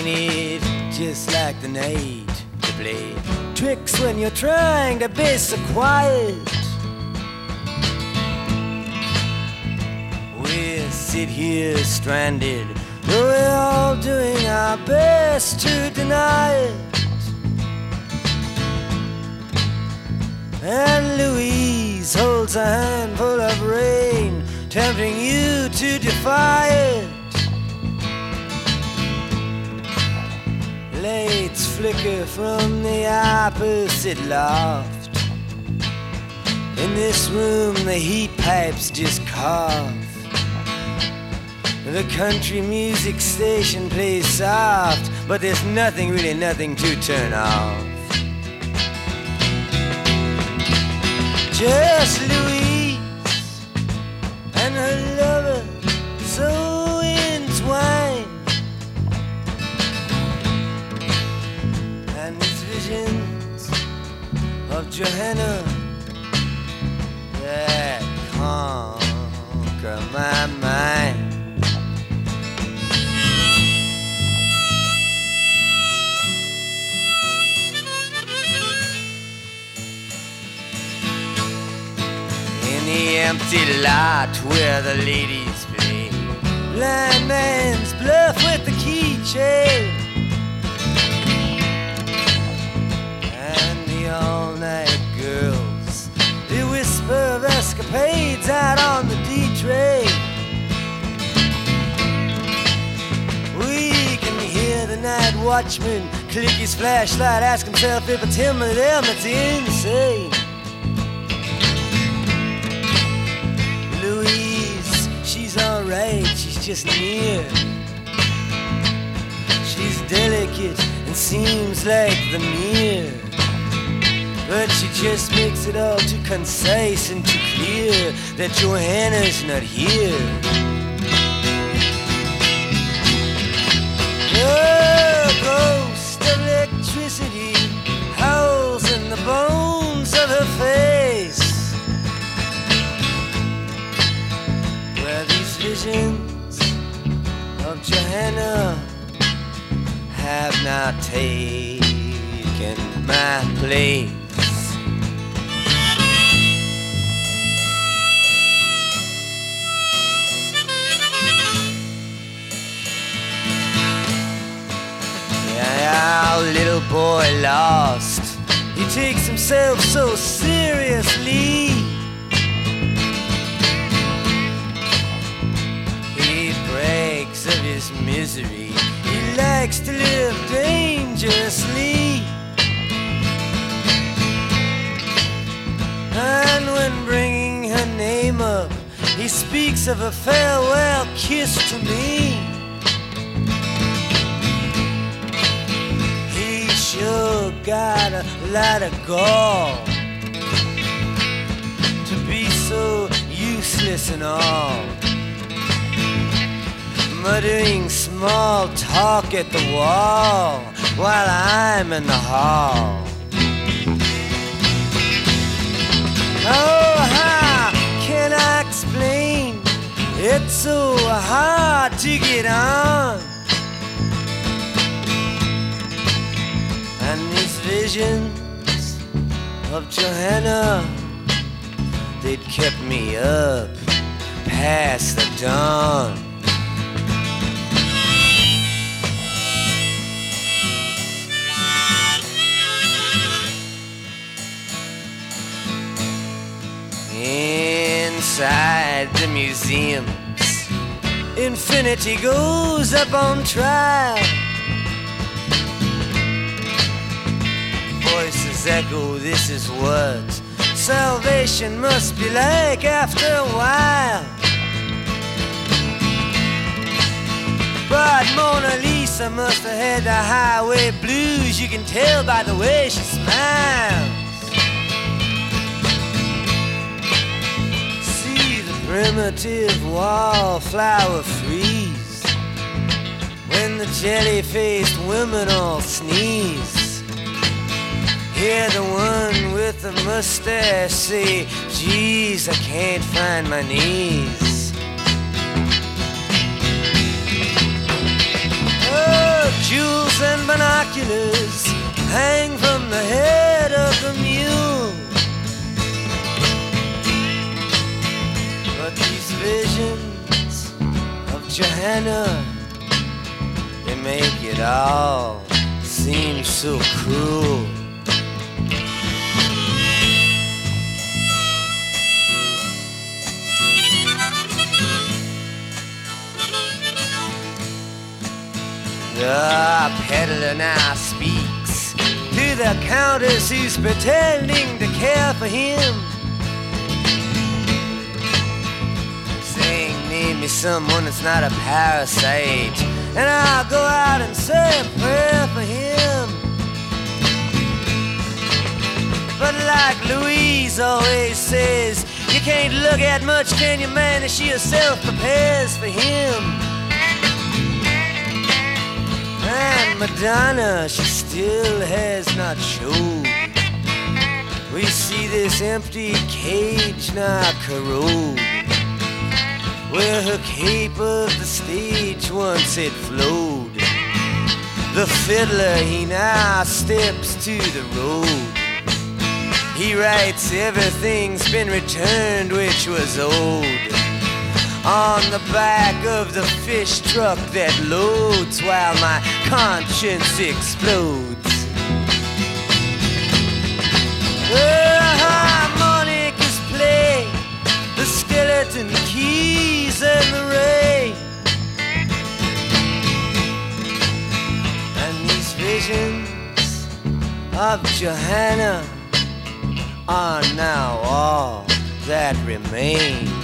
it just like the night to play tricks when you're trying to be so quiet? We sit here stranded, though we're all doing our best to deny it. And Louise holds a handful of rain, tempting you to defy it. Lights flicker from the opposite loft. In this room the heat pipes just cough. The country music station plays soft, but there's nothing, really nothing to turn off. Just Louise and her lover so entwined, and these visions of Johanna that conquer my mind. The empty lot where the ladies play blind man's bluff with the keychain, and the all-night girls, they whisper of escapades out on the D-train. We can hear the night watchman click his flashlight, ask himself if it's him or them that's insane. Louise, she's alright, she's just near. She's delicate and seems like the mirror, but she just makes it all too concise and too clear that Johanna's not here. The ghost of electricity howls in the bones of her face, where these visions of Johanna have now taken my place. Yeah, our little boy lost, he takes himself so seriously. Brags of his misery, he likes to live dangerously. And when bringing her name up, he speaks of a farewell kiss to me. He sure got a lot of gall to be so useless and all, muttering small talk at the wall while I'm in the hall. Oh, how can I explain? It's so hard to get on. And these visions of Johanna, they'd kept me up past the dawn. Inside the museums, infinity goes up on trial. Voices echo, this is what salvation must be like after a while. But Mona Lisa must have had the highway blues, you can tell by the way she smiles. Primitive wallflower freeze when the jelly-faced women all sneeze. Hear the one with the mustache say, geez, I can't find my knees. Oh, Jewels and binoculars hang from the head of the mule. But these visions of Johanna, they make it all seem so cruel. The peddler now speaks to the countess who's pretending to care for him, saying, name me someone that's not a parasite, and I'll go out and say a prayer for him. But like Louise always says, you can't look at much, can you, man, as she herself prepares for him. And Madonna, she still has not showed. We see this empty cage now corrode, where her cape of the stage once had flowed. The fiddler, he now steps to the road. He writes everything's been returned which was old on the back of the fish truck that loads while my conscience explodes. The harmonicas play, the skeleton keys and the rain, and these visions of Johanna are now all that remain.